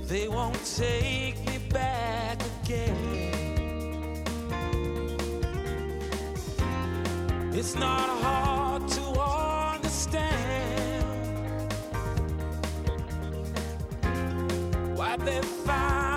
they won't take me back again. It's not hard to understand why they find